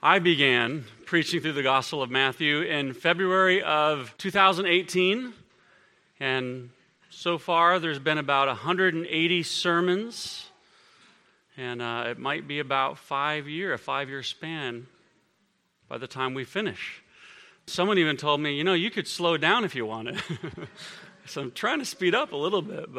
I began preaching through the Gospel of Matthew in February of 2018, and so far there's been about 180 sermons, and it might be about a 5-year span by the time we finish. Someone even told me, you could slow down if you wanted. So I'm trying to speed up a little bit,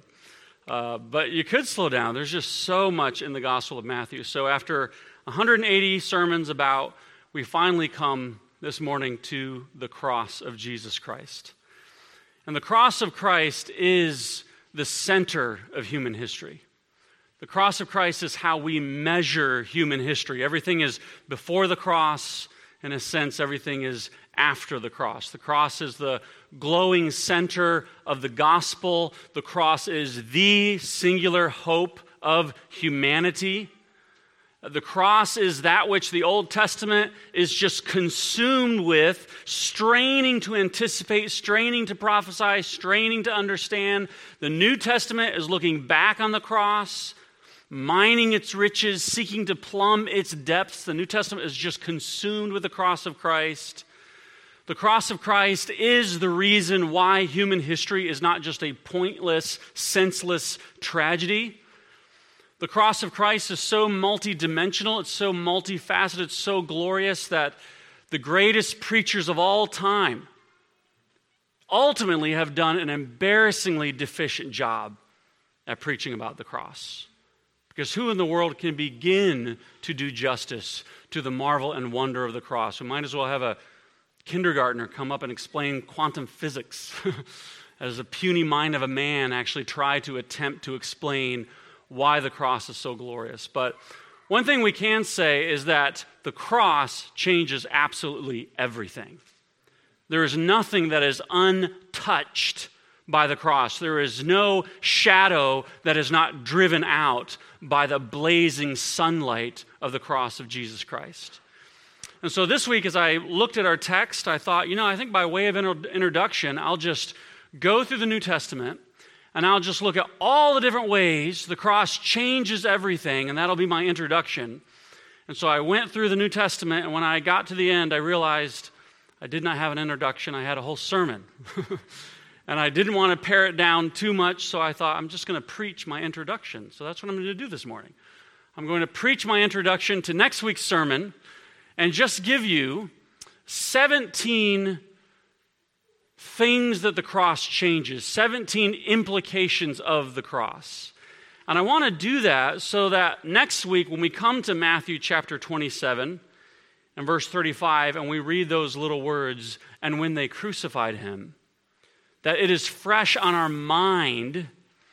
but you could slow down. There's just so much in the Gospel of Matthew. So after 180 sermons we finally come this morning to the cross of Jesus Christ. And the cross of Christ is the center of human history. The cross of Christ is how we measure human history. Everything is before the cross. In a sense, everything is after the cross. The cross is the glowing center of the gospel. The cross is the singular hope of humanity. The cross is that which the Old Testament is just consumed with, straining to anticipate, straining to prophesy, straining to understand. The New Testament is looking back on the cross, mining its riches, seeking to plumb its depths. The New Testament is just consumed with the cross of Christ. The cross of Christ is the reason why human history is not just a pointless, senseless tragedy. The cross of Christ is so multidimensional, it's so multifaceted, it's so glorious that the greatest preachers of all time ultimately have done an embarrassingly deficient job at preaching about the cross. Because who in the world can begin to do justice to the marvel and wonder of the cross? We might as well have a kindergartner come up and explain quantum physics as a puny mind of a man actually try to attempt to explain why the cross is so glorious. But one thing we can say is that the cross changes absolutely everything. There is nothing that is untouched by the cross. There is no shadow that is not driven out by the blazing sunlight of the cross of Jesus Christ. And so this week, as I looked at our text, I thought, I think by way of introduction, I'll just go through the New Testament and I'll just look at all the different ways the cross changes everything, and that'll be my introduction. And so I went through the New Testament, and when I got to the end, I realized I did not have an introduction. I had a whole sermon. And I didn't want to pare it down too much, so I thought I'm just going to preach my introduction. So that's what I'm going to do this morning. I'm going to preach my introduction to next week's sermon and just give you 17 things that the cross changes, 17 implications of the cross. And I want to do that so that next week when we come to Matthew chapter 27 and verse 35 and we read those little words, and when they crucified him, that it is fresh on our mind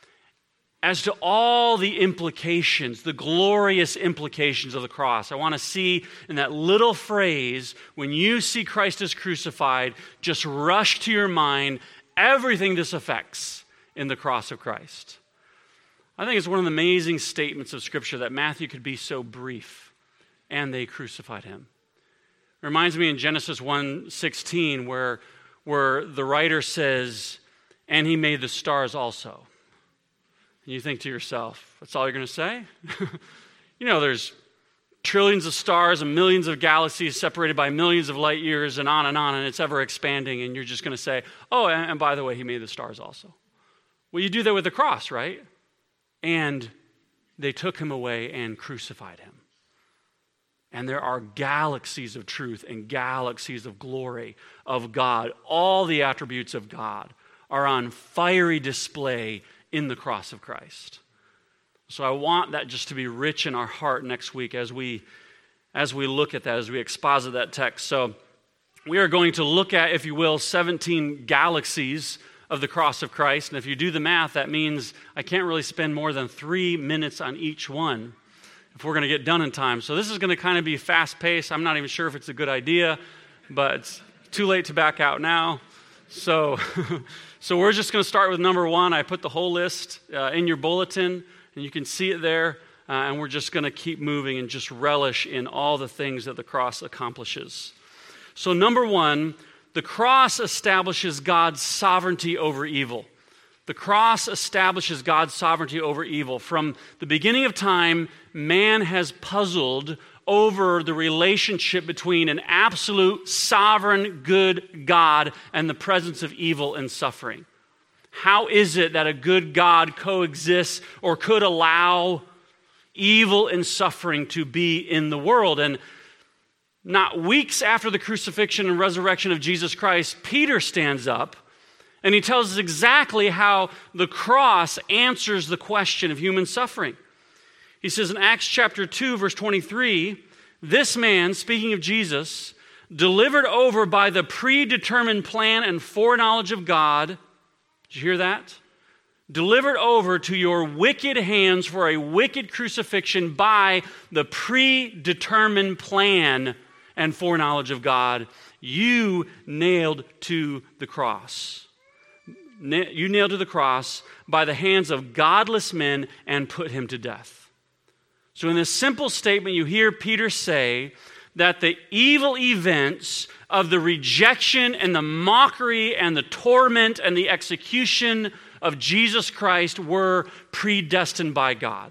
as to all the implications, the glorious implications of the cross. I want to see in that little phrase, when you see Christ as crucified, just rush to your mind everything this affects in the cross of Christ. I think it's one of the amazing statements of Scripture that Matthew could be so brief, and they crucified him. It reminds me in Genesis 1:16 where the writer says, and he made the stars also. And you think to yourself, that's all you're going to say? There's trillions of stars and millions of galaxies separated by millions of light years and and it's ever expanding, and you're just going to say, oh, and by the way, he made the stars also. Well, you do that with the cross, right? And they took him away and crucified him. And there are galaxies of truth and galaxies of glory of God. All the attributes of God are on fiery display in the cross of Christ. So I want that just to be rich in our heart next week as we look at that, as we exposit that text. So we are going to look at, if you will, 17 galaxies of the cross of Christ. And if you do the math, that means I can't really spend more than 3 minutes on each one if we're going to get done in time. So this is going to kind of be fast-paced. I'm not even sure if it's a good idea, but it's too late to back out now. So we're just going to start with number 1. I put the whole list in your bulletin, and you can see it there. And we're just going to keep moving and just relish in all the things that the cross accomplishes. So number 1, the cross establishes God's sovereignty over evil. The cross establishes God's sovereignty over evil. From the beginning of time, man has puzzled over the relationship between an absolute, sovereign, good God and the presence of evil and suffering. How is it that a good God coexists or could allow evil and suffering to be in the world? And not weeks after the crucifixion and resurrection of Jesus Christ, Peter stands up and he tells us exactly how the cross answers the question of human suffering. He says in Acts chapter 2, verse 23, this man, speaking of Jesus, delivered over by the predetermined plan and foreknowledge of God. Did you hear that? Delivered over to your wicked hands for a wicked crucifixion by the predetermined plan and foreknowledge of God, you nailed to the cross. You nailed to the cross by the hands of godless men and put him to death. So in this simple statement, you hear Peter say that the evil events of the rejection and the mockery and the torment and the execution of Jesus Christ were predestined by God.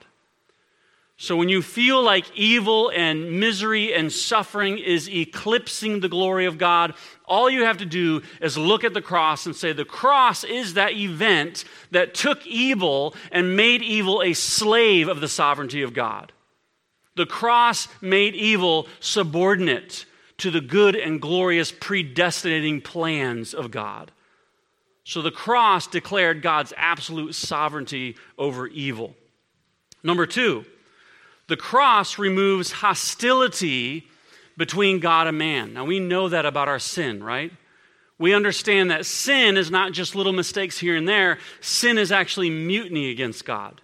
So when you feel like evil and misery and suffering is eclipsing the glory of God, all you have to do is look at the cross and say, the cross is that event that took evil and made evil a slave of the sovereignty of God. The cross made evil subordinate to the good and glorious predestinating plans of God. So the cross declared God's absolute sovereignty over evil. Number two, the cross removes hostility between God and man. Now, we know that about our sin, right? We understand that sin is not just little mistakes here and there. Sin is actually mutiny against God.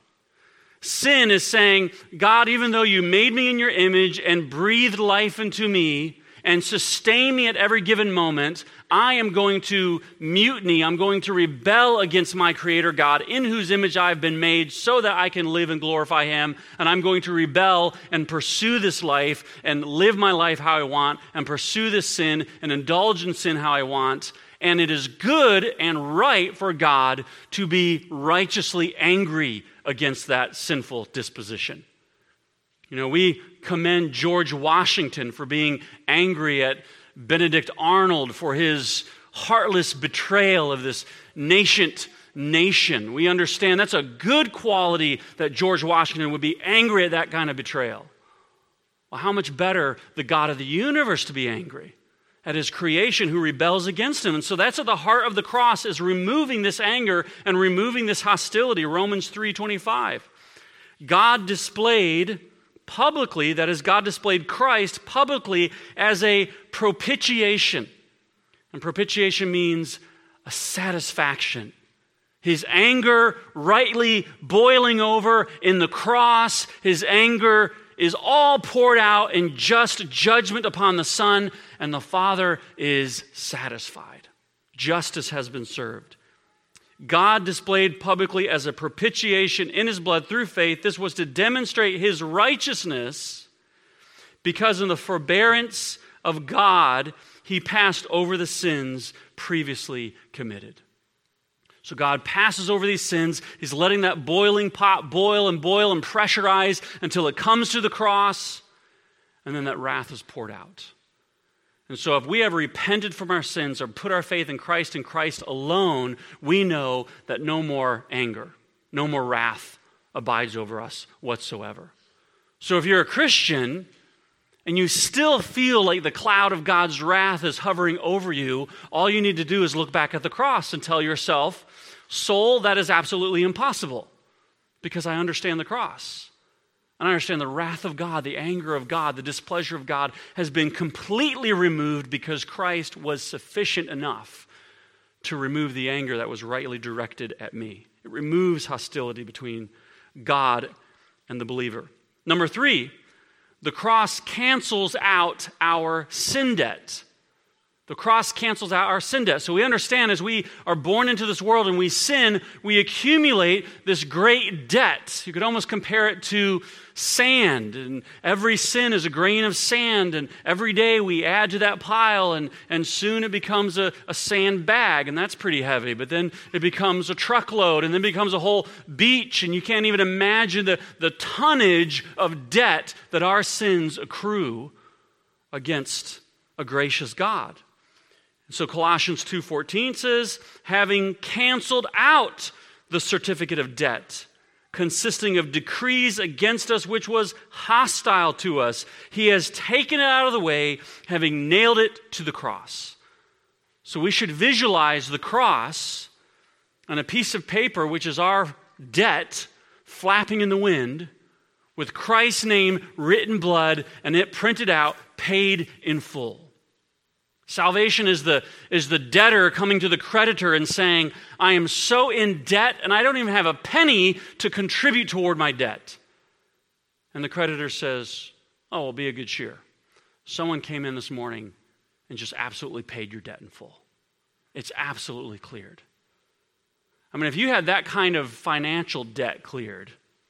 Sin is saying, God, even though you made me in your image and breathed life into me and sustain me at every given moment, I am going to mutiny. I'm going to rebel against my Creator God, in whose image I've been made, so that I can live and glorify Him. And I'm going to rebel and pursue this life and live my life how I want and pursue this sin and indulge in sin how I want. And it is good and right for God to be righteously angry against that sinful disposition. You know, we commend George Washington for being angry at Benedict Arnold for his heartless betrayal of this nascent nation. We understand that's a good quality that George Washington would be angry at that kind of betrayal. Well, how much better the God of the universe to be angry at his creation who rebels against him. And so that's at the heart of the cross, is removing this anger and removing this hostility. Romans 3:25. God displayed publicly, that is, God displayed Christ publicly as a propitiation. And propitiation means a satisfaction. His anger rightly boiling over in the cross, his anger is all poured out in just judgment upon the Son, and the Father is satisfied. Justice has been served. God displayed publicly as a propitiation in his blood through faith. This was to demonstrate his righteousness, because in the forbearance of God, he passed over the sins previously committed. So God passes over these sins. He's letting that boiling pot boil and pressurize until it comes to the cross, and then that wrath is poured out. And so if we have repented from our sins or put our faith in Christ and Christ alone, we know that no more anger, no more wrath abides over us whatsoever. So if you're a Christian and you still feel like the cloud of God's wrath is hovering over you, all you need to do is look back at the cross and tell yourself, soul, that is absolutely impossible, because I understand the cross. And I understand the wrath of God, the anger of God, the displeasure of God has been completely removed because Christ was sufficient enough to remove the anger that was rightly directed at me. It removes hostility between God and the believer. Number 3, the cross cancels out our sin debt. The cross cancels out our sin debt. So we understand as we are born into this world and we sin, we accumulate this great debt. You could almost compare it to sand. And every sin is a grain of sand. And every day we add to that pile. And soon it becomes a sand bag. And that's pretty heavy. But then it becomes a truckload. And then it becomes a whole beach. And you can't even imagine the tonnage of debt that our sins accrue against a gracious God. So Colossians 2:14 says, having canceled out the certificate of debt, consisting of decrees against us, which was hostile to us, he has taken it out of the way, having nailed it to the cross. So we should visualize the cross on a piece of paper, which is our debt, flapping in the wind, with Christ's name written blood, and it printed out, paid in full. Salvation is the debtor coming to the creditor and saying, I am so in debt and I don't even have a penny to contribute toward my debt. And the creditor says, oh, well, be of good cheer. Someone came in this morning and just absolutely paid your debt in full. It's absolutely cleared. I mean, if you had that kind of financial debt cleared,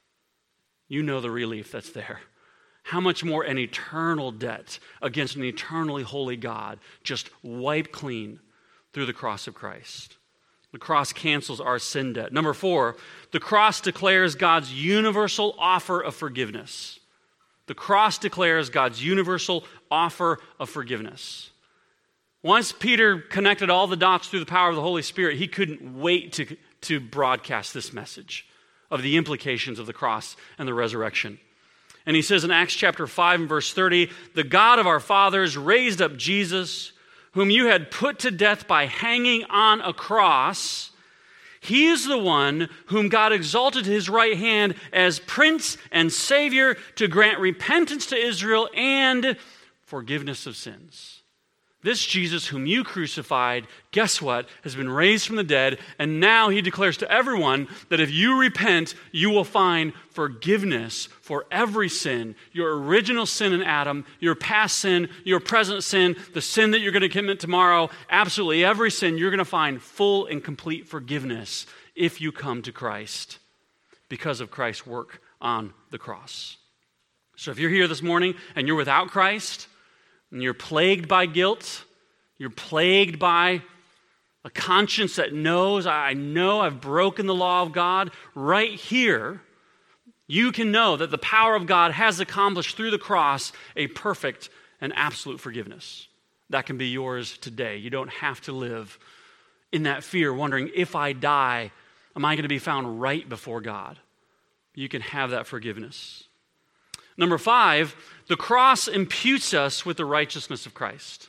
you know the relief that's there. How much more an eternal debt against an eternally holy God just wiped clean through the cross of Christ. The cross cancels our sin debt. Number 4, the cross declares God's universal offer of forgiveness. The cross declares God's universal offer of forgiveness. Once Peter connected all the dots through the power of the Holy Spirit, he couldn't wait to broadcast this message of the implications of the cross and the resurrection. And he says in Acts chapter 5 and verse 30, the God of our fathers raised up Jesus, whom you had put to death by hanging on a cross. He is the one whom God exalted to his right hand as Prince and Savior to grant repentance to Israel and forgiveness of sins. This Jesus whom you crucified, guess what, has been raised from the dead, and now he declares to everyone that if you repent, you will find forgiveness for every sin, your original sin in Adam, your past sin, your present sin, the sin that you're going to commit tomorrow, absolutely every sin, you're going to find full and complete forgiveness if you come to Christ because of Christ's work on the cross. So if you're here this morning and you're without Christ, and you're plagued by guilt, you're plagued by a conscience that knows, I know I've broken the law of God, right here, you can know that the power of God has accomplished through the cross a perfect and absolute forgiveness. That can be yours today. You don't have to live in that fear, wondering if I die, am I going to be found right before God? You can have that forgiveness. Number 5, the cross imputes us with the righteousness of Christ.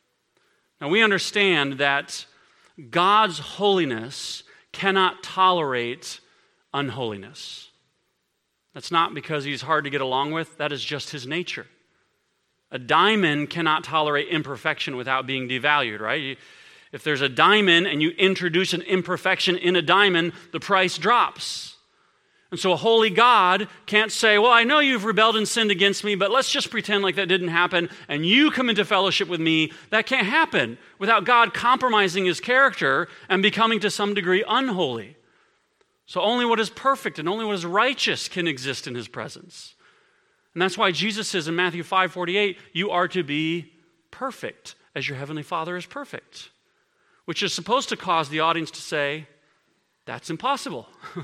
Now we understand that God's holiness cannot tolerate unholiness. That's not because he's hard to get along with. That is just his nature. A diamond cannot tolerate imperfection without being devalued, right? If there's a diamond and you introduce an imperfection in a diamond, the price drops. And so a holy God can't say, well, I know you've rebelled and sinned against me, but let's just pretend like that didn't happen, and you come into fellowship with me. That can't happen without God compromising his character and becoming to some degree unholy. So only what is perfect and only what is righteous can exist in his presence. And that's why Jesus says in Matthew 5:48, you are to be perfect as your heavenly Father is perfect, which is supposed to cause the audience to say, that's impossible.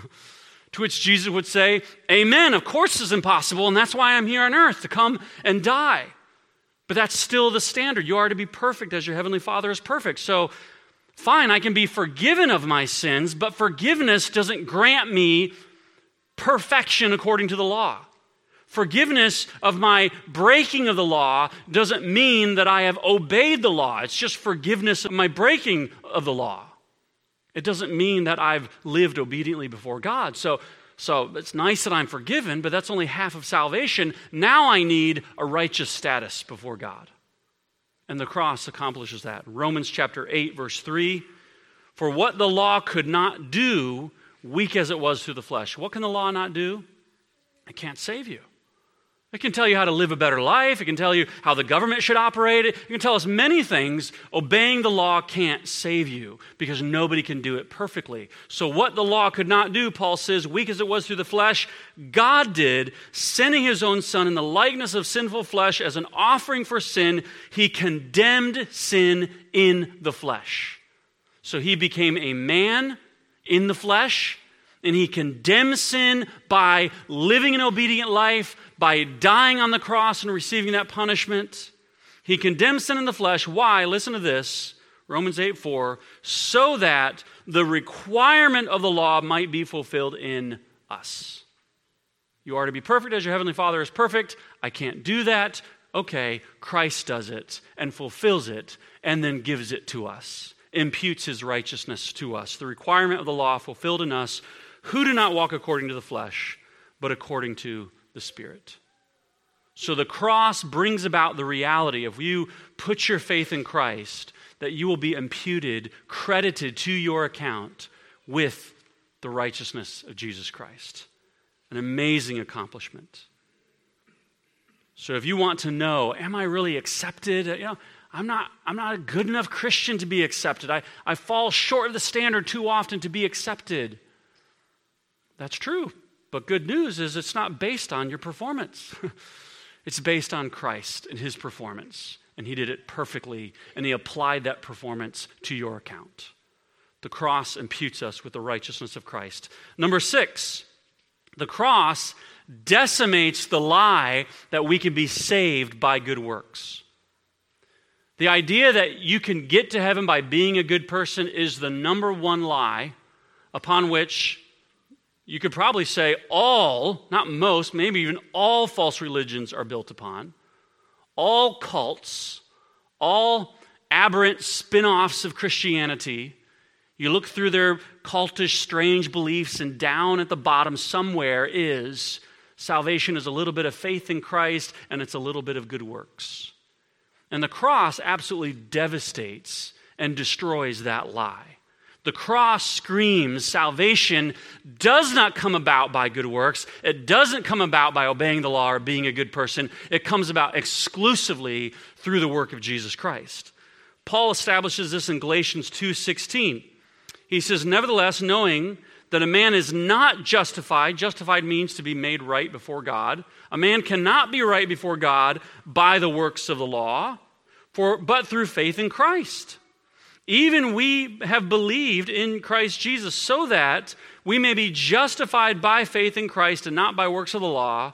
To which Jesus would say, amen, of course it's impossible, and that's why I'm here on earth, to come and die. But that's still the standard. You are to be perfect as your heavenly Father is perfect. So, fine, I can be forgiven of my sins, but forgiveness doesn't grant me perfection according to the law. Forgiveness of my breaking of the law doesn't mean that I have obeyed the law. It's just forgiveness of my breaking of the law. It doesn't mean that I've lived obediently before God. So it's nice that I'm forgiven, but that's only half of salvation. Now I need a righteous status before God. And the cross accomplishes that. Romans chapter 8, verse 3, for what the law could not do, weak as it was through the flesh. What can the law not do? It can't save you. It can tell you how to live a better life. It can tell you how the government should operate. It can tell us many things. Obeying the law can't save you because nobody can do it perfectly. So what the law could not do, Paul says, weak as it was through the flesh, God did, sending his own Son in the likeness of sinful flesh as an offering for sin. He condemned sin in the flesh. So he became a man in the flesh, and he condemns sin by living an obedient life, by dying on the cross and receiving that punishment. He condemns sin in the flesh. Why? Listen to this. Romans 8:4, so that the requirement of the law might be fulfilled in us. You are to be perfect as your heavenly Father is perfect. I can't do that. Okay, Christ does it and fulfills it and then gives it to us, imputes his righteousness to us. The requirement of the law fulfilled in us, who do not walk according to the flesh, but according to the Spirit. So the cross brings about the reality, if you put your faith in Christ, that you will be imputed, credited to your account with the righteousness of Jesus Christ. An amazing accomplishment. So if you want to know, am I really accepted? I'm not a good enough Christian to be accepted. I fall short of the standard too often to be accepted. That's true. But good news is it's not based on your performance. It's based on Christ and his performance. And he did it perfectly. And he applied that performance to your account. The cross imputes us with the righteousness of Christ. Number 6, the cross decimates the lie that we can be saved by good works. The idea that you can get to heaven by being a good person is the number one lie upon which you could probably say all, not most, maybe even all false religions are built upon. All cults, all aberrant spin-offs of Christianity. You look through their cultish, strange beliefs, and down at the bottom somewhere is salvation is a little bit of faith in Christ, and it's a little bit of good works. And the cross absolutely devastates and destroys that lie. The cross screams salvation does not come about by good works. It doesn't come about by obeying the law or being a good person. It comes about exclusively through the work of Jesus Christ. Paul establishes this in Galatians 2:16. He says, nevertheless, knowing that a man is not justified means to be made right before God. A man cannot be right before God by the works of the law, but through faith in Christ. Even we have believed in Christ Jesus so that we may be justified by faith in Christ and not by works of the law,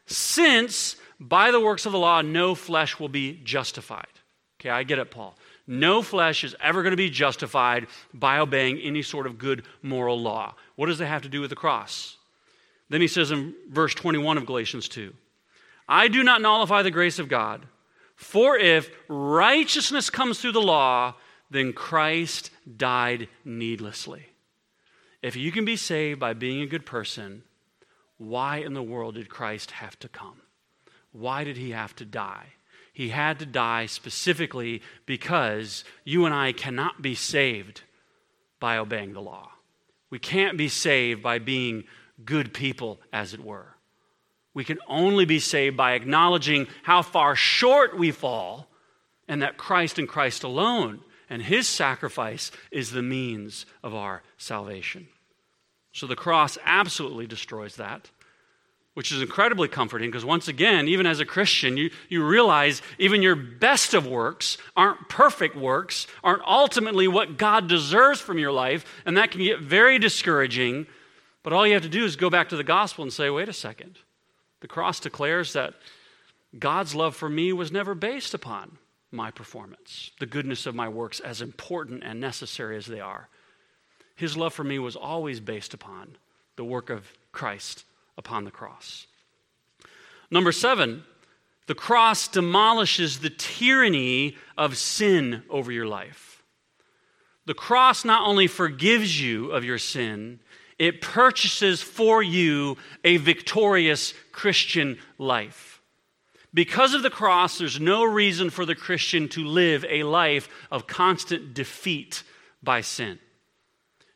since by the works of the law no flesh will be justified. Okay, I get it, Paul. No flesh is ever going to be justified by obeying any sort of good moral law. What does that have to do with the cross? Then he says in verse 21 of Galatians 2, I do not nullify the grace of God, for if righteousness comes through the law, then Christ died needlessly. If you can be saved by being a good person, why in the world did Christ have to come? Why did he have to die? He had to die specifically because you and I cannot be saved by obeying the law. We can't be saved by being good people, as it were. We can only be saved by acknowledging how far short we fall and that Christ and Christ alone and his sacrifice is the means of our salvation. So the cross absolutely destroys that, which is incredibly comforting because once again, even as a Christian, you realize even your best of works aren't perfect works, aren't ultimately what God deserves from your life, and that can get very discouraging. But all you have to do is go back to the gospel and say, wait a second. The cross declares that God's love for me was never based upon my performance, the goodness of my works, as important and necessary as they are. His love for me was always based upon the work of Christ upon the cross. Number 7, the cross demolishes the tyranny of sin over your life. The cross not only forgives you of your sin, it purchases for you a victorious Christian life. Because of the cross, there's no reason for the Christian to live a life of constant defeat by sin.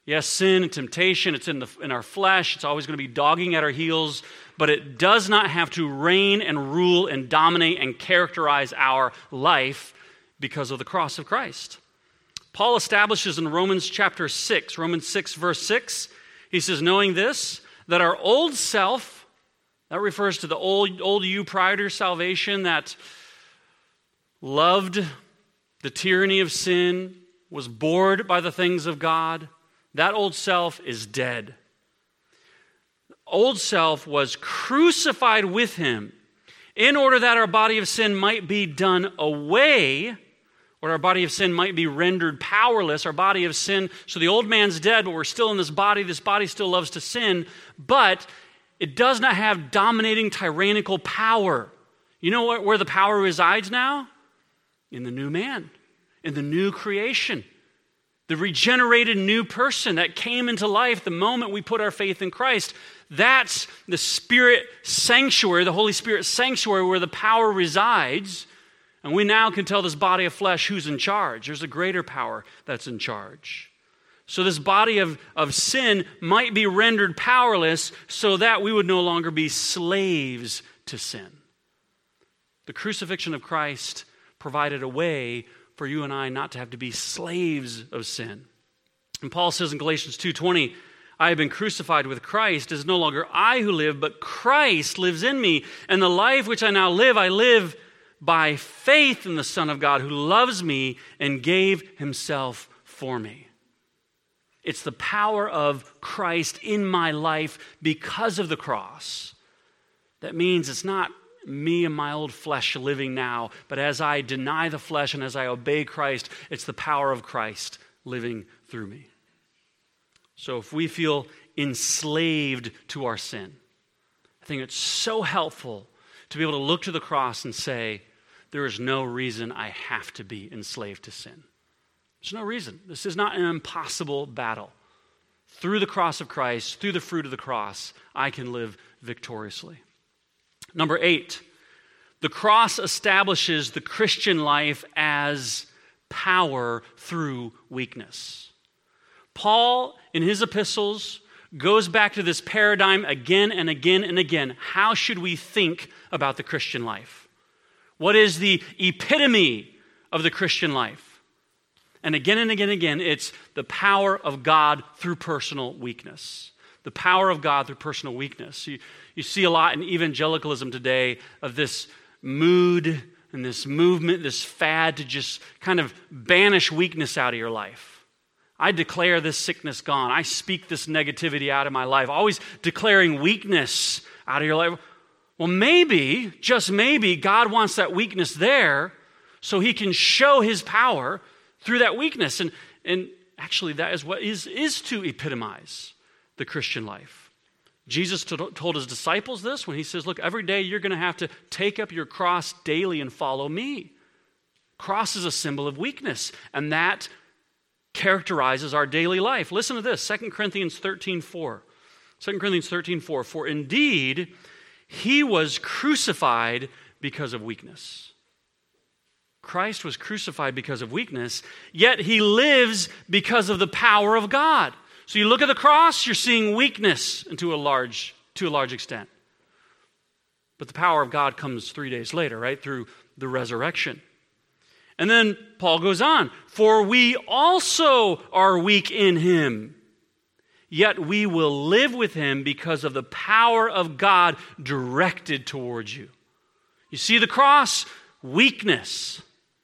Yes, sin and temptation, it's in our flesh. It's always going to be dogging at our heels, but it does not have to reign and rule and dominate and characterize our life because of the cross of Christ. Paul establishes in Romans chapter 6, Romans 6, verse 6, he says, knowing this, that our old self, that refers to the old you prior to your salvation that loved the tyranny of sin, was bored by the things of God, that old self is dead. Old self was crucified with him in order that our body of sin might be done away, or our body of sin might be rendered powerless. Our body of sin, so the old man's dead, but we're still in this body. This body still loves to sin, but it does not have dominating tyrannical power. You know where the power resides now? In the new man, in the new creation. The regenerated new person that came into life the moment we put our faith in Christ. That's the Spirit sanctuary, the Holy Spirit sanctuary where the power resides. And we now can tell this body of flesh who's in charge. There's a greater power that's in charge. So this body of sin might be rendered powerless so that we would no longer be slaves to sin. The crucifixion of Christ provided a way for you and I not to have to be slaves of sin. And Paul says in Galatians 2:20, I have been crucified with Christ. It is no longer I who live, but Christ lives in me. And the life which I now live, I live by faith in the Son of God who loves me and gave himself for me. It's the power of Christ in my life because of the cross. That means it's not me and my old flesh living now, but as I deny the flesh and as I obey Christ, it's the power of Christ living through me. So if we feel enslaved to our sin, I think it's so helpful to be able to look to the cross and say, there is no reason I have to be enslaved to sin. There's no reason. This is not an impossible battle. Through the cross of Christ, through the fruit of the cross, I can live victoriously. Number 8, the cross establishes the Christian life as power through weakness. Paul, in his epistles, goes back to this paradigm again and again and again. How should we think about the Christian life? What is the epitome of the Christian life? And again and again and again, it's the power of God through personal weakness. The power of God through personal weakness. You see a lot in evangelicalism today of this mood and this movement, this fad to just kind of banish weakness out of your life. I declare this sickness gone. I speak this negativity out of my life. Always declaring weakness out of your life. Well, maybe, just maybe, God wants that weakness there so he can show his power through that weakness. And actually, that is what is to epitomize the Christian life. Jesus told his disciples this when he says, look, every day you're going to have to take up your cross daily and follow me. Cross is a symbol of weakness, and that characterizes our daily life. Listen to this, 2 Corinthians 13:4. 2 Corinthians 13:4, for indeed, he was crucified because of weakness. Christ was crucified because of weakness, yet he lives because of the power of God. So you look at the cross, you're seeing weakness to a large extent. But the power of God comes 3 days later, right? Through the resurrection. And then Paul goes on, for we also are weak in him, yet we will live with him because of the power of God directed towards you. You see the cross? Weakness.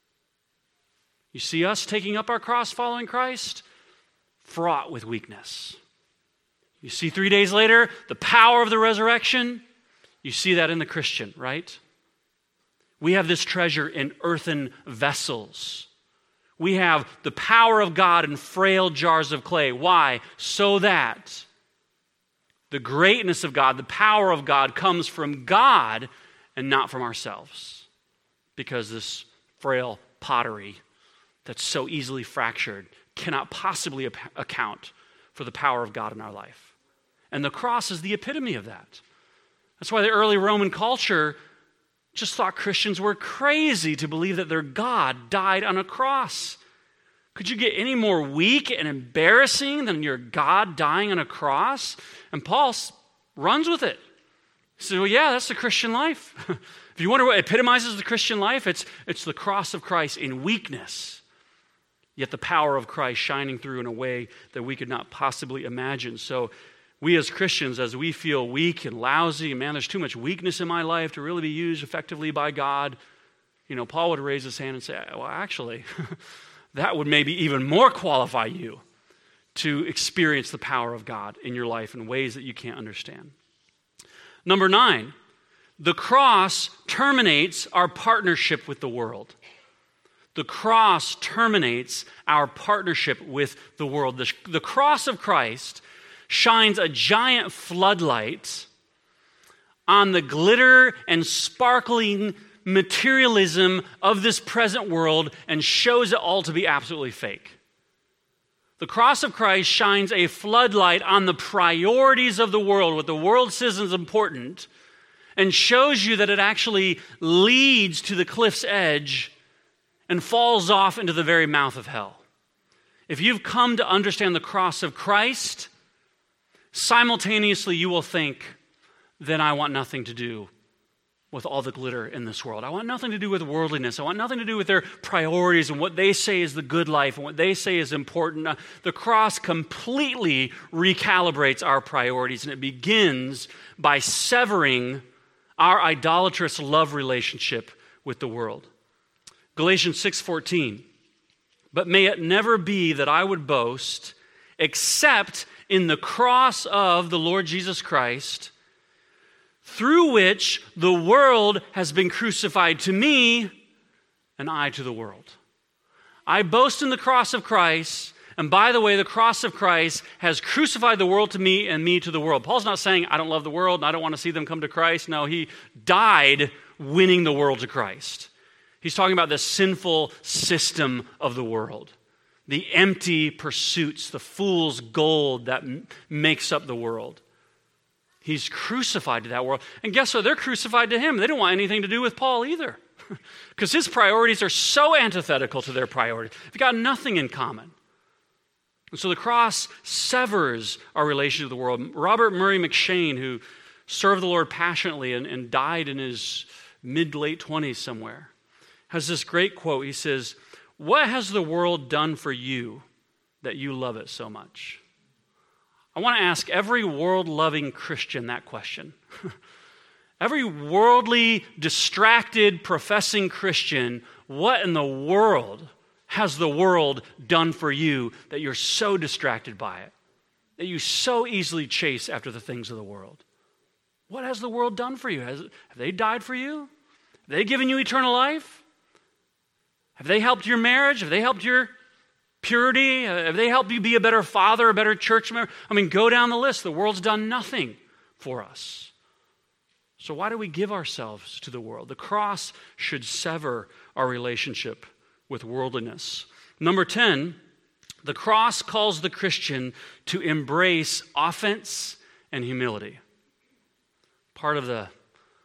You see us taking up our cross following Christ? Fraught with weakness. You see 3 days later, the power of the resurrection. You see that in the Christian, right? We have this treasure in earthen vessels. We have the power of God in frail jars of clay. Why? So that the greatness of God, the power of God comes from God and not from ourselves. Because this frail pottery that's so easily fractured cannot possibly account for the power of God in our life. And the cross is the epitome of that. That's why the early Roman culture just thought Christians were crazy to believe that their God died on a cross. Could you get any more weak and embarrassing than your God dying on a cross? And Paul runs with it. He said, well, yeah, that's the Christian life. If you wonder what epitomizes the Christian life, it's the cross of Christ in weakness, yet the power of Christ shining through in a way that we could not possibly imagine. So we as Christians, as we feel weak and lousy, man, there's too much weakness in my life to really be used effectively by God, Paul would raise his hand and say, well, actually, that would maybe even more qualify you to experience the power of God in your life in ways that you can't understand. Number 9, the cross terminates our partnership with the world. The cross terminates our partnership with the world. The cross of Christ shines a giant floodlight on the glitter and sparkling materialism of this present world and shows it all to be absolutely fake. The cross of Christ shines a floodlight on the priorities of the world, what the world says is important, and shows you that it actually leads to the cliff's edge and falls off into the very mouth of hell. If you've come to understand the cross of Christ, simultaneously you will think, then I want nothing to do with all the glitter in this world. I want nothing to do with worldliness. I want nothing to do with their priorities and what they say is the good life and what they say is important. The cross completely recalibrates our priorities, and it begins by severing our idolatrous love relationship with the world. Galatians 6:14, but may it never be that I would boast except in the cross of the Lord Jesus Christ, through which the world has been crucified to me and I to the world. I boast in the cross of Christ, and by the way, the cross of Christ has crucified the world to me and me to the world. Paul's not saying, I don't love the world and I don't want to see them come to Christ. No, he died winning the world to Christ. He's talking about the sinful system of the world, the empty pursuits, the fool's gold that makes up the world. He's crucified to that world. And guess what? They're crucified to him. They don't want anything to do with Paul either. Because his priorities are so antithetical to their priorities. They've got nothing in common. And so the cross severs our relation to the world. Robert Murray McShane, who served the Lord passionately and died in his mid-late 20s somewhere, has this great quote. He says, what has the world done for you that you love it so much? I want to ask every world-loving Christian that question. Every worldly, distracted, professing Christian, what in the world has the world done for you that you're so distracted by it, that you so easily chase after the things of the world? What has the world done for you? Have they died for you? Have they given you eternal life? Have they helped your marriage? Have they helped your purity? Have they helped you be a better father, a better church member? I mean, go down the list. The world's done nothing for us. So why do we give ourselves to the world? The cross should sever our relationship with worldliness. Number 10, the cross calls the Christian to embrace offense and humility. Part of the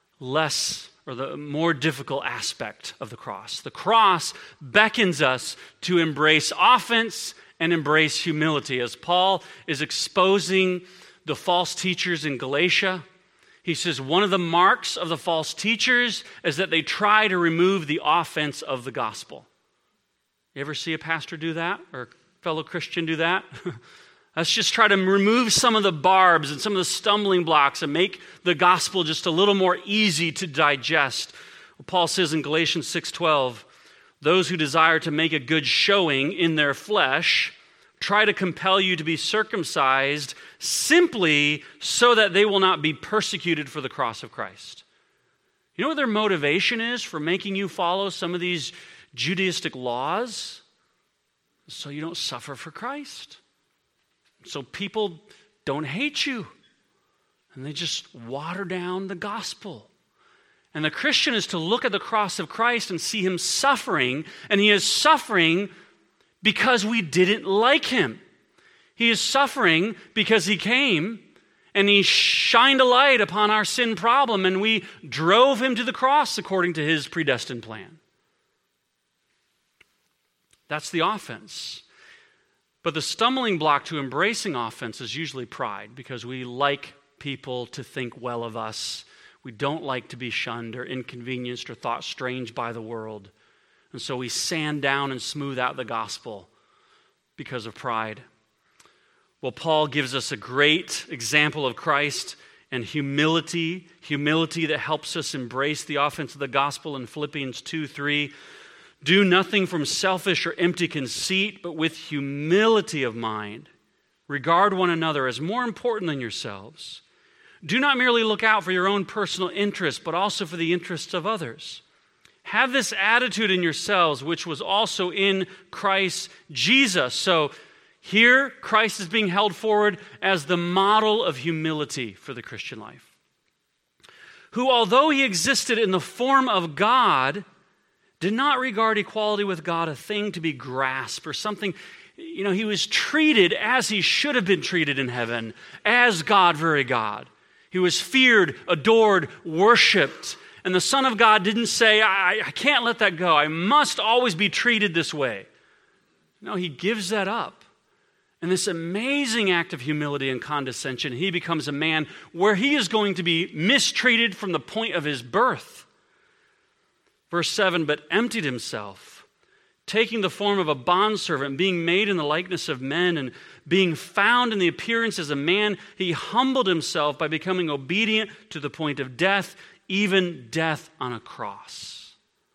the more difficult aspect of the cross. The cross beckons us to embrace offense and embrace humility. As Paul is exposing the false teachers in Galatia, he says one of the marks of the false teachers is that they try to remove the offense of the gospel. You ever see a pastor do that or a fellow Christian do that? Let's just try to remove some of the barbs and some of the stumbling blocks and make the gospel just a little more easy to digest. Paul says in Galatians 6:12, those who desire to make a good showing in their flesh try to compel you to be circumcised simply so that they will not be persecuted for the cross of Christ. You know what their motivation is for making you follow some of these Judaistic laws? So you don't suffer for Christ. So people don't hate you. And they just water down the gospel. And the Christian is to look at the cross of Christ and see him suffering. And he is suffering because we didn't like him. He is suffering because he came and he shined a light upon our sin problem and we drove him to the cross according to his predestined plan. That's the offense. But the stumbling block to embracing offense is usually pride, because we like people to think well of us. We don't like to be shunned or inconvenienced or thought strange by the world. And so we sand down and smooth out the gospel because of pride. Well, Paul gives us a great example of Christ and humility that helps us embrace the offense of the gospel in Philippians 2:3. Do nothing from selfish or empty conceit, but with humility of mind. Regard one another as more important than yourselves. Do not merely look out for your own personal interests, but also for the interests of others. Have this attitude in yourselves, which was also in Christ Jesus. So here, Christ is being held forward as the model of humility for the Christian life. Who, although he existed in the form of God, did not regard equality with God a thing to be grasped or something. He was treated as he should have been treated in heaven, as God, very God. He was feared, adored, worshiped. And the Son of God didn't say, I can't let that go. I must always be treated this way. No, he gives that up. And this amazing act of humility and condescension, he becomes a man where he is going to be mistreated from the point of his birth. Verse 7, but emptied himself, taking the form of a bondservant, being made in the likeness of men, and being found in the appearance as a man, he humbled himself by becoming obedient to the point of death, even death on a cross.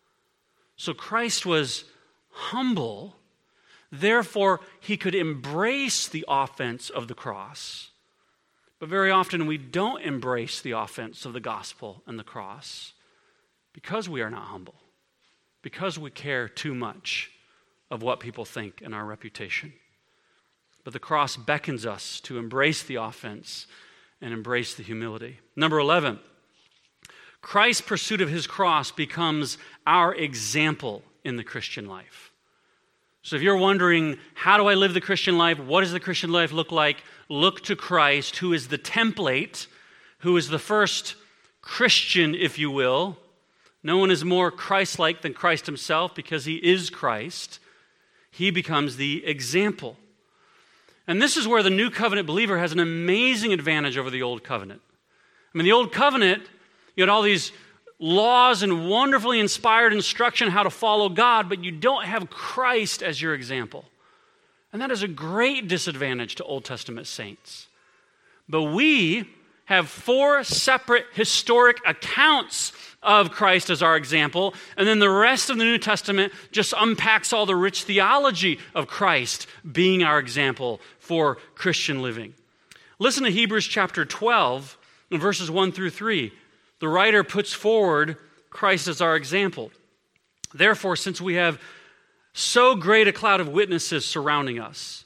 So Christ was humble, therefore he could embrace the offense of the cross. But very often we don't embrace the offense of the gospel and the cross because we are not humble, because we care too much of what people think and our reputation. But the cross beckons us to embrace the offense and embrace the humility. Number 11, Christ's pursuit of his cross becomes our example in the Christian life. So if you're wondering, how do I live the Christian life? What does the Christian life look like? Look to Christ, who is the template, who is the first Christian, if you will. No one is more Christ-like than Christ himself because he is Christ. He becomes the example. And this is where the new covenant believer has an amazing advantage over the old covenant. I mean, the old covenant, you had all these laws and wonderfully inspired instruction how to follow God, but you don't have Christ as your example. And that is a great disadvantage to Old Testament saints. But we have 4 separate historic accounts of Christ as our example, and then the rest of the New Testament just unpacks all the rich theology of Christ being our example for Christian living. Listen to Hebrews chapter 12, verses 1 through 3. The writer puts forward Christ as our example. Therefore, since we have so great a cloud of witnesses surrounding us,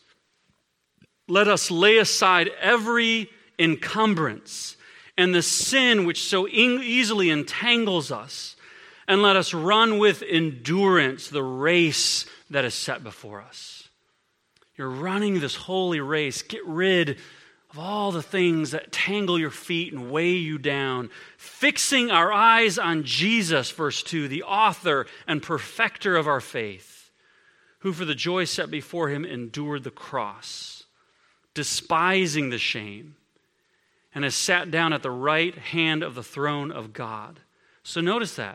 let us lay aside every encumbrance and the sin which so easily entangles us, and let us run with endurance the race that is set before us. You're running this holy race. Get rid of all the things that tangle your feet and weigh you down, fixing our eyes on Jesus, verse 2, the author and perfecter of our faith, who for the joy set before him endured the cross, despising the shame, and has sat down at the right hand of the throne of God. So notice that.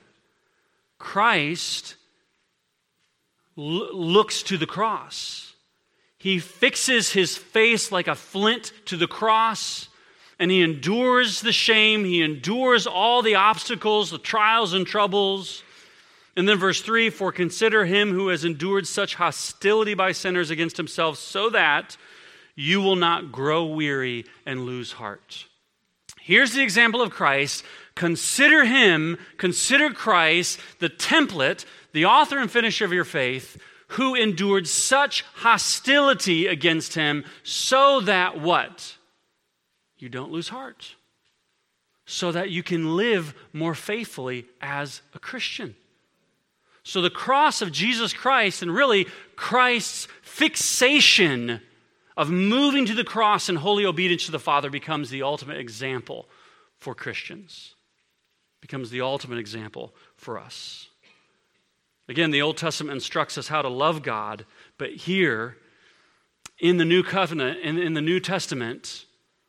Christ looks to the cross. He fixes his face like a flint to the cross, and he endures the shame. He endures all the obstacles, the trials and troubles. And then verse 3, for consider him who has endured such hostility by sinners against himself, so that you will not grow weary and lose heart. Here's the example of Christ. Consider him, consider Christ, the template, the author and finisher of your faith, who endured such hostility against him, so that what? You don't lose heart. So that you can live more faithfully as a Christian. So the cross of Jesus Christ, and really Christ's fixation of moving to the cross in holy obedience to the Father, becomes the ultimate example for Christians. Becomes the ultimate example for us. Again, the Old Testament instructs us how to love God, but here in the New Covenant, in the New Testament,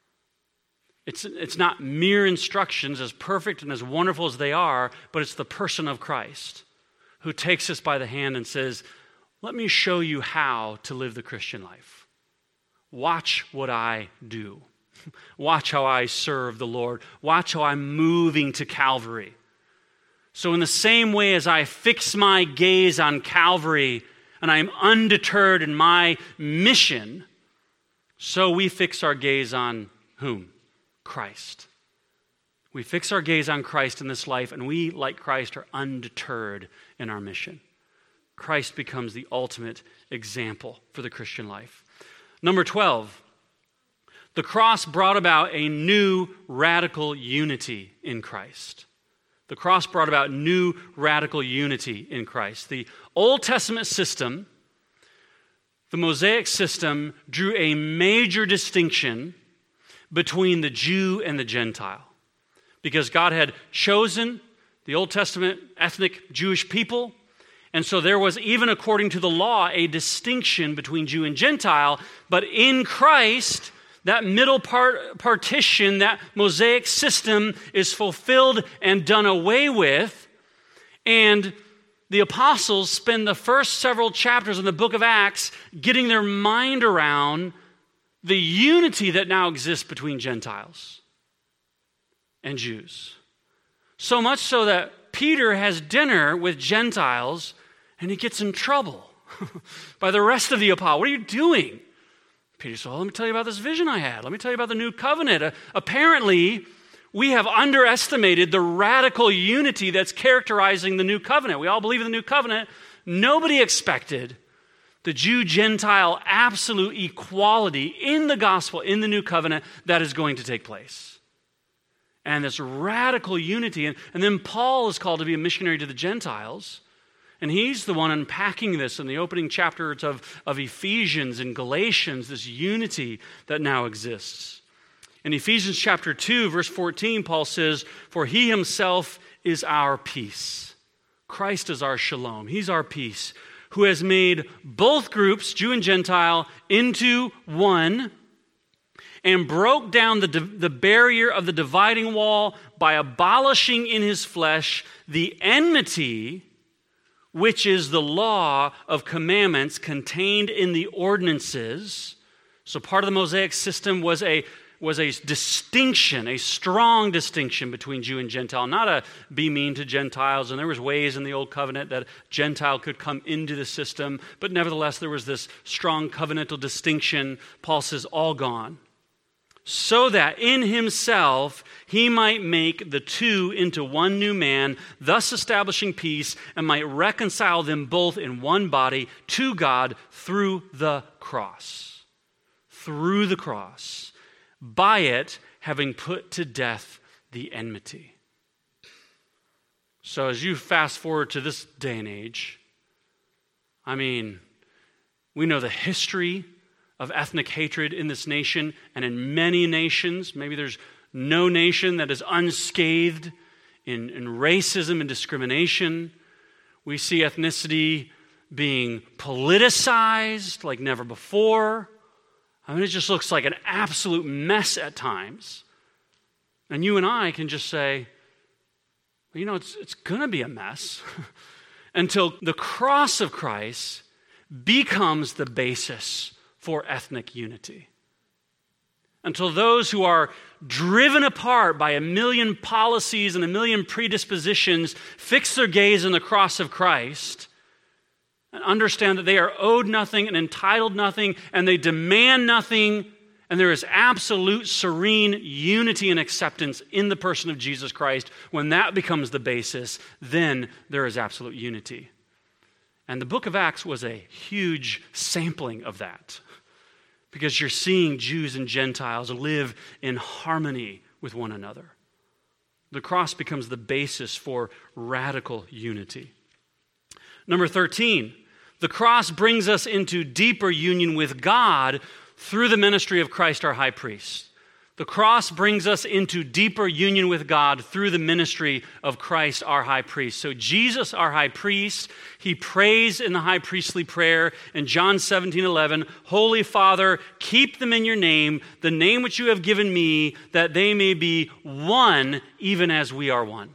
it's not mere instructions, as perfect and as wonderful as they are, but it's the person of Christ who takes us by the hand and says, let me show you how to live the Christian life. Watch what I do. Watch how I serve the Lord. Watch how I'm moving to Calvary. So in the same way as I fix my gaze on Calvary and I am undeterred in my mission, so we fix our gaze on whom? Christ. We fix our gaze on Christ in this life, and we, like Christ, are undeterred in our mission. Christ becomes the ultimate example for the Christian life. Number 12, the cross brought about a new radical unity in Christ. The cross brought about new radical unity in Christ. The Old Testament system, the Mosaic system, drew a major distinction between the Jew and the Gentile, because God had chosen the Old Testament ethnic Jewish people, and so there was, even according to the law, a distinction between Jew and Gentile. But in Christ, that middle partition, that Mosaic system is fulfilled and done away with. And the apostles spend the first several chapters in the book of Acts getting their mind around the unity that now exists between Gentiles and Jews. So much so that Peter has dinner with Gentiles and he gets in trouble by the rest of the apostles. What are you doing? Peter said, well, let me tell you about this vision I had. Let me tell you about the new covenant. Apparently, we have underestimated the radical unity that's characterizing the new covenant. We all believe in the new covenant. Nobody expected the Jew-Gentile absolute equality in the gospel, in the new covenant, that is going to take place. And this radical unity. And then Paul is called to be a missionary to the Gentiles. And he's the one unpacking this in the opening chapters of Ephesians and Galatians, this unity that now exists. In Ephesians chapter 2, verse 14, Paul says, for he himself is our peace. Christ is our shalom. He's our peace, who has made both groups, Jew and Gentile, into one, and broke down the barrier of the dividing wall by abolishing in his flesh the enmity, which is the law of commandments contained in the ordinances. So part of the Mosaic system was a distinction, a strong distinction between Jew and Gentile, not a be mean to Gentiles. And there was ways in the Old Covenant that Gentile could come into the system, but nevertheless there was this strong covenantal distinction. Paul says, all gone. So that in himself he might make the two into one new man, thus establishing peace, and might reconcile them both in one body to God through the cross. Through the cross. By it, having put to death the enmity. So as you fast forward to this day and age, we know the history of ethnic hatred in this nation and in many nations. Maybe there's no nation that is unscathed in racism and discrimination. We see ethnicity being politicized like never before. It just looks like an absolute mess at times. And you and I can just say, it's going to be a mess until the cross of Christ becomes the basis for ethnic unity. Until those who are driven apart by a million policies and a million predispositions fix their gaze on the cross of Christ and understand that they are owed nothing and entitled nothing and they demand nothing, and there is absolute serene unity and acceptance in the person of Jesus Christ. When that becomes the basis, then there is absolute unity. And the book of Acts was a huge sampling of that, because you're seeing Jews and Gentiles live in harmony with one another. The cross becomes the basis for radical unity. Number 13, the cross brings us into deeper union with God through the ministry of Christ our high priest. The cross brings us into deeper union with God through the ministry of Christ, our high priest. So Jesus, our high priest, he prays in the high priestly prayer in John 17:11, Holy Father, keep them in your name, the name which you have given me, that they may be one, even as we are one.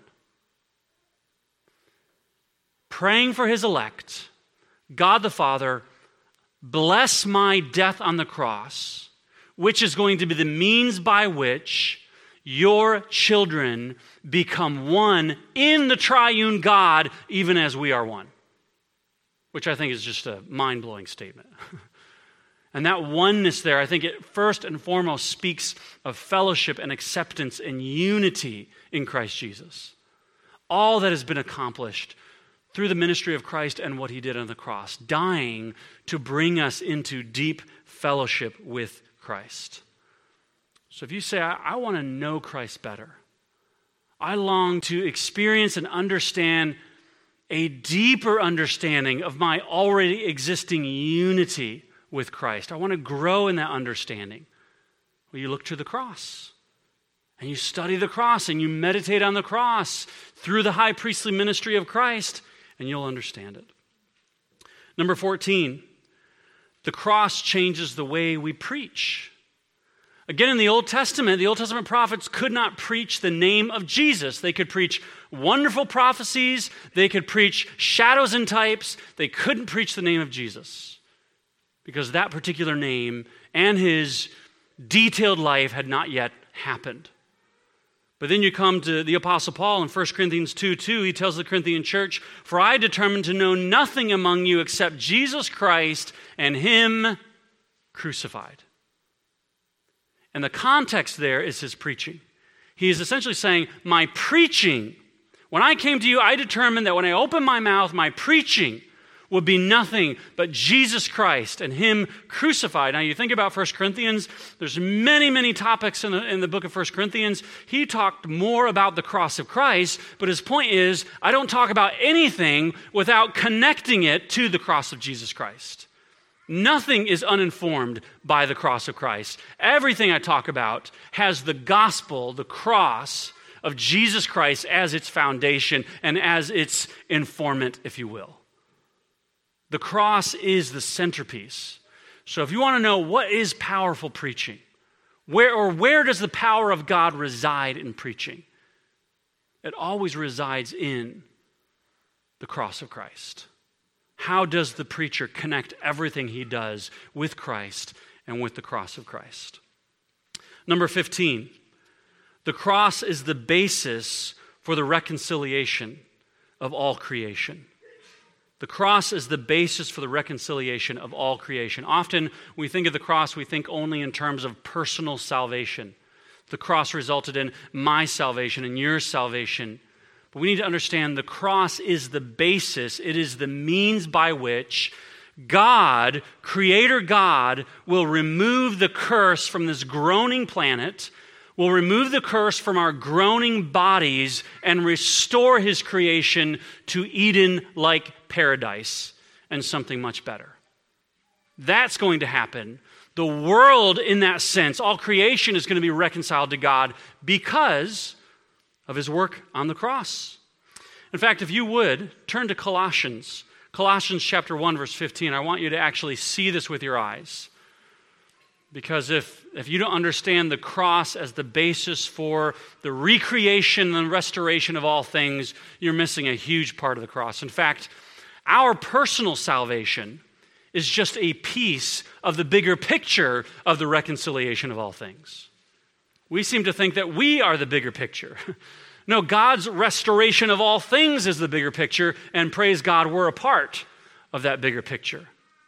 Praying for his elect, God the Father, bless my death on the cross, which is going to be the means by which your children become one in the triune God, even as we are one. Which I think is just a mind-blowing statement. And that oneness there, I think it first and foremost speaks of fellowship and acceptance and unity in Christ Jesus. All that has been accomplished through the ministry of Christ and what he did on the cross, dying to bring us into deep fellowship with Christ. So if you say, I want to know Christ better, I long to experience and understand a deeper understanding of my already existing unity with Christ. I want to grow in that understanding. Well, you look to the cross, and you study the cross, and you meditate on the cross through the high priestly ministry of Christ, and you'll understand it. Number 14, the cross changes the way we preach. Again, in the Old Testament prophets could not preach the name of Jesus. They could preach wonderful prophecies. They could preach shadows and types. They couldn't preach the name of Jesus because that particular name and his detailed life had not yet happened. But then you come to the Apostle Paul in 1 Corinthians 2:2. He tells the Corinthian church, For I determined to know nothing among you except Jesus Christ and him crucified. And the context there is his preaching. He is essentially saying, my preaching, when I came to you, I determined that when I opened my mouth, my preaching would be nothing but Jesus Christ and him crucified. Now you think about 1 Corinthians, there's many topics in the book of 1 Corinthians. He talked more about the cross of Christ, but his point is, I don't talk about anything without connecting it to the cross of Jesus Christ. Nothing is uninformed by the cross of Christ. Everything I talk about has the gospel, the cross of Jesus Christ as its foundation and as its informant, if you will. The cross is the centerpiece. So if you want to know what is powerful preaching, where does the power of God reside in preaching? It always resides in the cross of Christ. How does the preacher connect everything he does with Christ and with the cross of Christ? Number 15, the cross is the basis for the reconciliation of all creation. The cross is the basis for the reconciliation of all creation. Often, when we think of the cross, we think only in terms of personal salvation. The cross resulted in my salvation and your salvation. But we need to understand the cross is the basis. It is the means by which God, Creator God, will remove the curse from this groaning planet, will remove the curse from our groaning bodies, and restore his creation to Eden-like paradise and something much better. That's going to happen. The world, in that sense, all creation is going to be reconciled to God because of his work on the cross. In fact, if you would, turn to Colossians chapter 1, verse 15. I want you to actually see this with your eyes. Because if you don't understand the cross as the basis for the recreation and restoration of all things, you're missing a huge part of the cross. In fact, our personal salvation is just a piece of the bigger picture of the reconciliation of all things. We seem to think that we are the bigger picture. No, God's restoration of all things is the bigger picture, and praise God, we're a part of that bigger picture.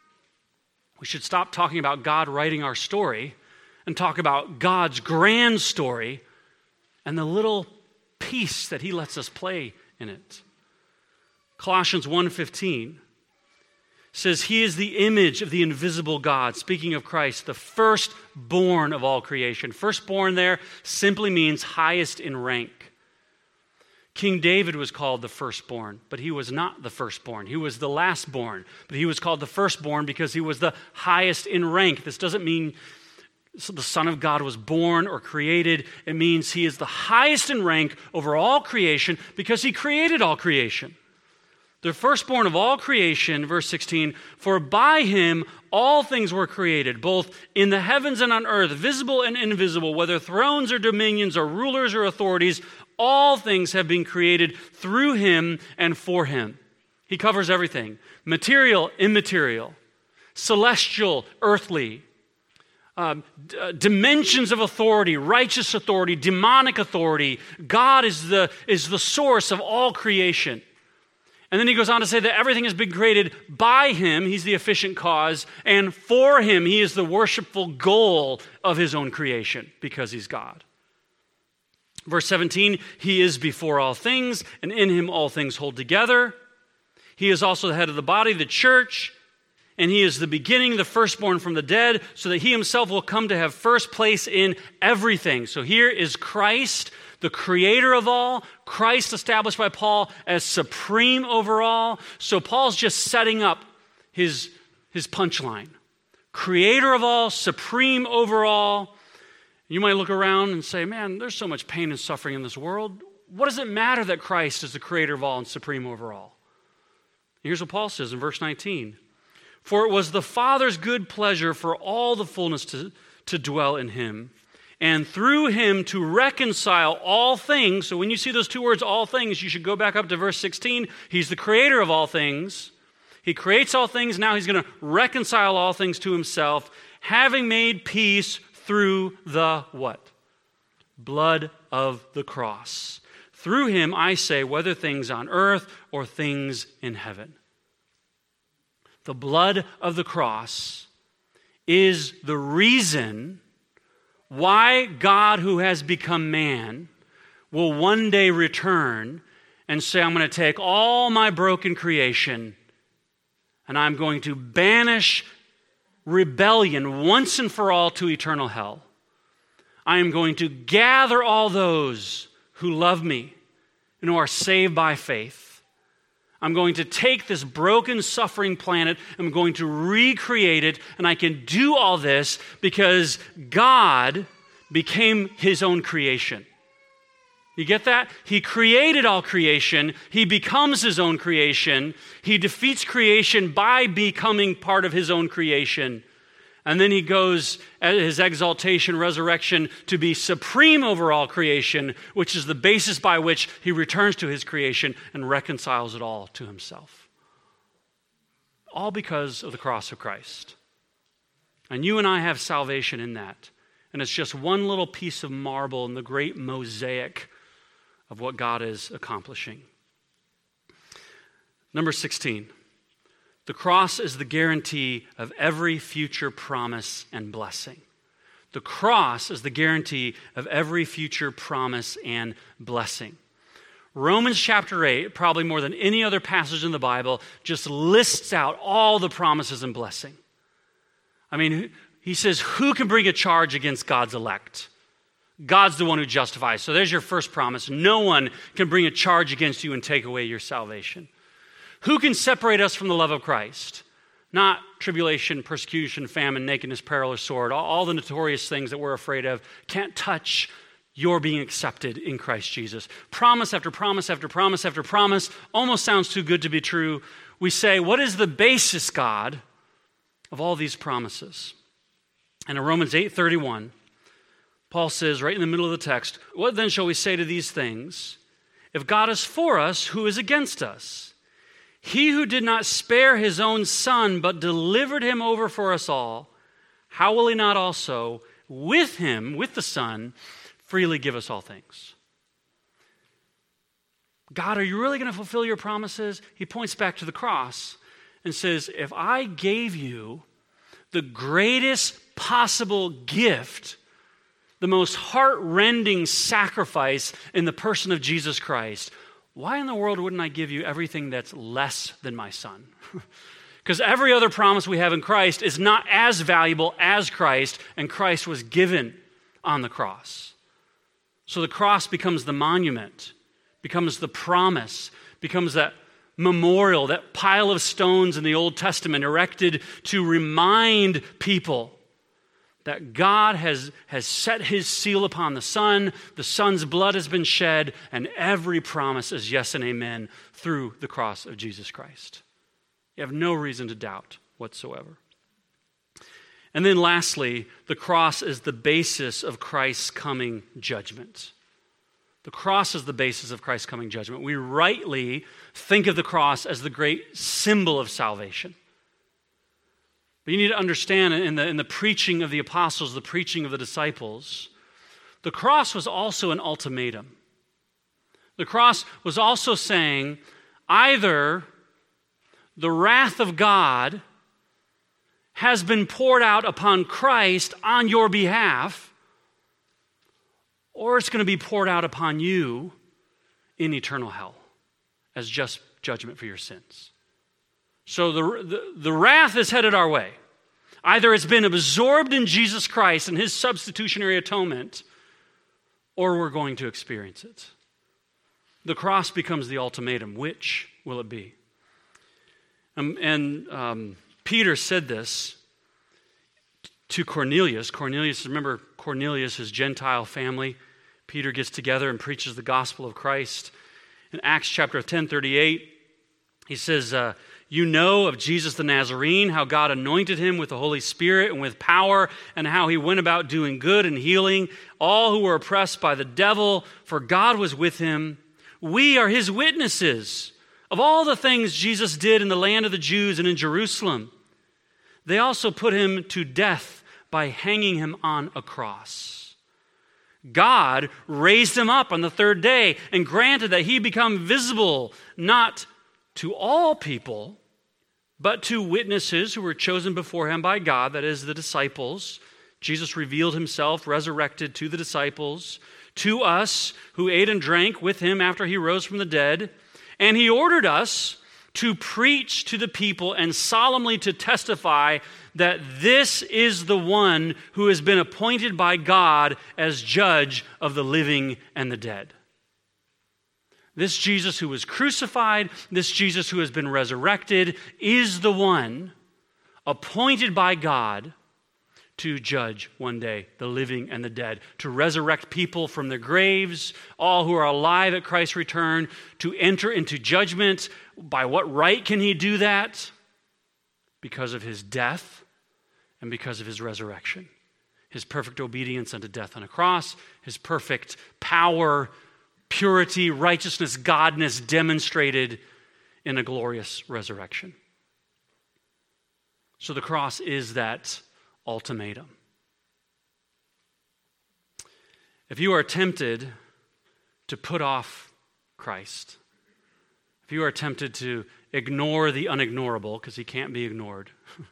We should stop talking about God writing our story and talk about God's grand story and the little piece that he lets us play in it. Colossians 1:15 says, he is the image of the invisible God, speaking of Christ, the firstborn of all creation. Firstborn there simply means highest in rank. King David was called the firstborn, but he was not the firstborn. He was the lastborn, but he was called the firstborn because he was the highest in rank. This doesn't mean So the Son of God was born or created. It means he is the highest in rank over all creation because he created all creation. The firstborn of all creation, verse 16, for by him all things were created, both in the heavens and on earth, visible and invisible, whether thrones or dominions or rulers or authorities, all things have been created through him and for him. He covers everything, material, immaterial, celestial, earthly, dimensions of authority, righteous authority, demonic authority. God is the source of all creation. And then he goes on to say that everything has been created by him, he's the efficient cause, and for him, he is the worshipful goal of his own creation because he's God. Verse 17, he is before all things, and in him all things hold together. He is also the head of the body, the church, and he is the beginning, the firstborn from the dead, so that he himself will come to have first place in everything. So here is Christ, the creator of all, Christ established by Paul as supreme over all. So Paul's just setting up his punchline. Creator of all, supreme over all. You might look around and say, man, there's so much pain and suffering in this world. What does it matter that Christ is the creator of all and supreme over all? Here's what Paul says in verse 19. For it was the Father's good pleasure for all the fullness to dwell in him, and through him to reconcile all things. So when you see those two words, all things, you should go back up to verse 16. He's the creator of all things. He creates all things. Now he's going to reconcile all things to himself, having made peace through the what? Blood of the cross. Through him, I say, whether things on earth or things in heaven. The blood of the cross is the reason why God, who has become man, will one day return and say, I'm going to take all my broken creation and I'm going to banish rebellion once and for all to eternal hell. I am going to gather all those who love me and who are saved by faith. I'm going to take this broken, suffering planet, I'm going to recreate it, and I can do all this because God became his own creation. You get that? He created all creation. He becomes his own creation. He defeats creation by becoming part of his own creation. And then he goes at his exaltation, resurrection, to be supreme over all creation, which is the basis by which he returns to his creation and reconciles it all to himself. All because of the cross of Christ. And you and I have salvation in that. And it's just one little piece of marble in the great mosaic of what God is accomplishing. Number 16. The cross is the guarantee of every future promise and blessing. The cross is the guarantee of every future promise and blessing. Romans chapter 8, probably more than any other passage in the Bible, just lists out all the promises and blessing. I mean, he says, who can bring a charge against God's elect? God's the one who justifies. So there's your first promise. No one can bring a charge against you and take away your salvation. Who can separate us from the love of Christ? Not tribulation, persecution, famine, nakedness, peril, or sword. All the notorious things that we're afraid of can't touch your being accepted in Christ Jesus. Promise after promise after promise after promise almost sounds too good to be true. We say, what is the basis, God, of all these promises? And in Romans 8:31, Paul says right in the middle of the text, what then shall we say to these things? If God is for us, who is against us? He who did not spare his own son, but delivered him over for us all, how will he not also, with him, with the Son, freely give us all things? God, are you really going to fulfill your promises? He points back to the cross and says, if I gave you the greatest possible gift, the most heart-rending sacrifice in the person of Jesus Christ, why in the world wouldn't I give you everything that's less than my son? Because every other promise we have in Christ is not as valuable as Christ, and Christ was given on the cross. So the cross becomes the monument, becomes the promise, becomes that memorial, that pile of stones in the Old Testament erected to remind people that God has set his seal upon the Son's blood has been shed, and every promise is yes and amen through the cross of Jesus Christ. You have no reason to doubt whatsoever. And then lastly, the cross is the basis of Christ's coming judgment. The cross is the basis of Christ's coming judgment. We rightly think of the cross as the great symbol of salvation. But you need to understand in the preaching of the apostles, the preaching of the disciples, the cross was also an ultimatum. The cross was also saying either the wrath of God has been poured out upon Christ on your behalf, or it's going to be poured out upon you in eternal hell as just judgment for your sins. So the wrath is headed our way. Either it's been absorbed in Jesus Christ and his substitutionary atonement, or we're going to experience it. The cross becomes the ultimatum. Which will it be? Peter said this to Cornelius. Remember Cornelius, his Gentile family. Peter gets together and preaches the gospel of Christ. In Acts chapter 10:38, he says, you know of Jesus the Nazarene, how God anointed him with the Holy Spirit and with power, and how he went about doing good and healing all who were oppressed by the devil, for God was with him. We are his witnesses of all the things Jesus did in the land of the Jews and in Jerusalem. They also put him to death by hanging him on a cross. God raised him up on the third day and granted that he become visible not to all people, but to witnesses who were chosen beforehand by God, that is, the disciples. Jesus revealed himself resurrected to the disciples, to us who ate and drank with him after he rose from the dead. And he ordered us to preach to the people and solemnly to testify that this is the one who has been appointed by God as judge of the living and the dead. This Jesus who was crucified, this Jesus who has been resurrected, is the one appointed by God to judge one day the living and the dead, to resurrect people from their graves, all who are alive at Christ's return, to enter into judgment. By what right can he do that? Because of his death and because of his resurrection. His perfect obedience unto death on a cross, his perfect power, purity, righteousness, godness demonstrated in a glorious resurrection. So the cross is that ultimatum. If you are tempted to put off Christ, if you are tempted to ignore the unignorable, because he can't be ignored,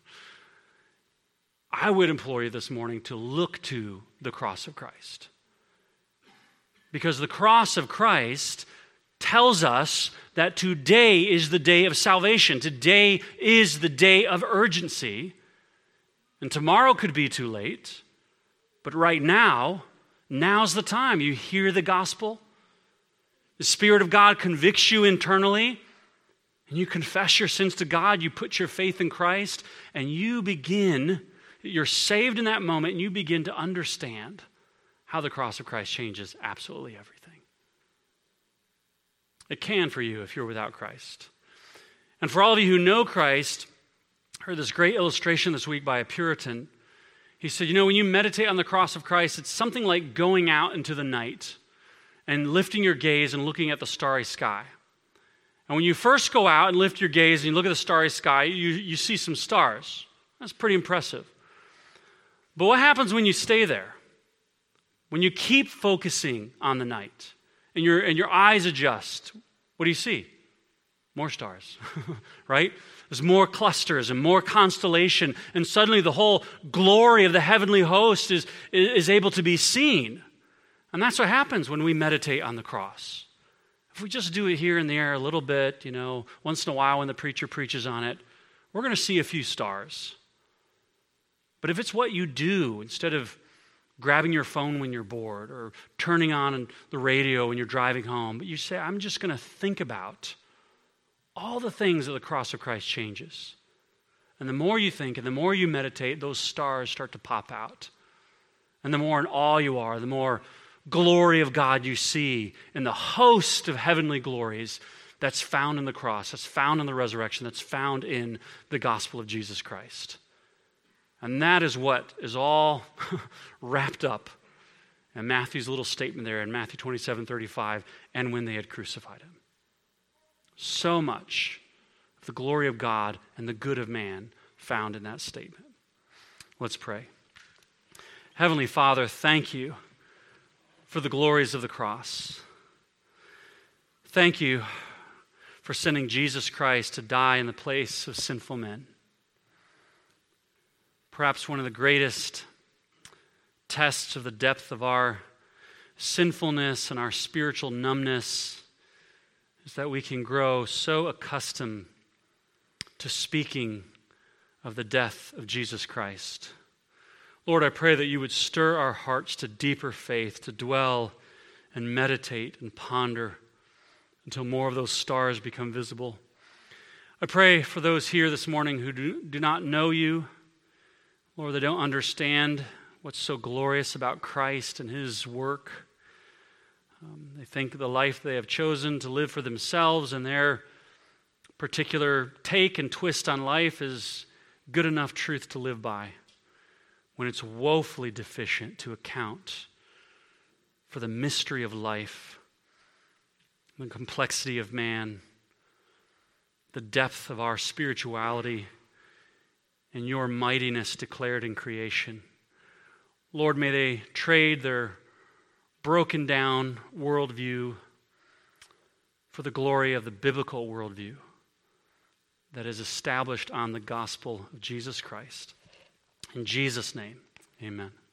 I would implore you this morning to look to the cross of Christ. Because the cross of Christ tells us that today is the day of salvation. Today is the day of urgency. And tomorrow could be too late. But right now, now's the time. You hear the gospel. The Spirit of God convicts you internally. And you confess your sins to God. You put your faith in Christ. And you're saved in that moment. And you begin to understand how the cross of Christ changes absolutely everything. It can for you if you're without Christ. And for all of you who know Christ, I heard this great illustration this week by a Puritan. He said, when you meditate on the cross of Christ, it's something like going out into the night and lifting your gaze and looking at the starry sky. And when you first go out and lift your gaze and you look at the starry sky, you see some stars. That's pretty impressive. But what happens when you stay there? When you keep focusing on the night and your eyes adjust, what do you see? More stars, right? There's more clusters and more constellation, and suddenly the whole glory of the heavenly host is able to be seen. And that's what happens when we meditate on the cross. If we just do it here and there a little bit, once in a while when the preacher preaches on it, we're going to see a few stars. But if it's what you do, instead of grabbing your phone when you're bored or turning on the radio when you're driving home, but you say, I'm just going to think about all the things that the cross of Christ changes. And the more you think and the more you meditate, those stars start to pop out. And the more in awe you are, the more glory of God you see in the host of heavenly glories that's found in the cross, that's found in the resurrection, that's found in the gospel of Jesus Christ. And that is what is all wrapped up in Matthew's little statement there in Matthew 27:35, and when they had crucified him. So much of the glory of God and the good of man found in that statement. Let's pray. Heavenly Father, thank you for the glories of the cross. Thank you for sending Jesus Christ to die in the place of sinful men. Perhaps one of the greatest tests of the depth of our sinfulness and our spiritual numbness is that we can grow so accustomed to speaking of the death of Jesus Christ. Lord, I pray that you would stir our hearts to deeper faith, to dwell and meditate and ponder until more of those stars become visible. I pray for those here this morning who do not know you, Lord, they don't understand what's so glorious about Christ and his work. They think the life they have chosen to live for themselves and their particular take and twist on life is good enough truth to live by, when it's woefully deficient to account for the mystery of life, the complexity of man, the depth of our spirituality, and your mightiness declared in creation. Lord, may they trade their broken down worldview for the glory of the biblical worldview that is established on the gospel of Jesus Christ. In Jesus' name, amen.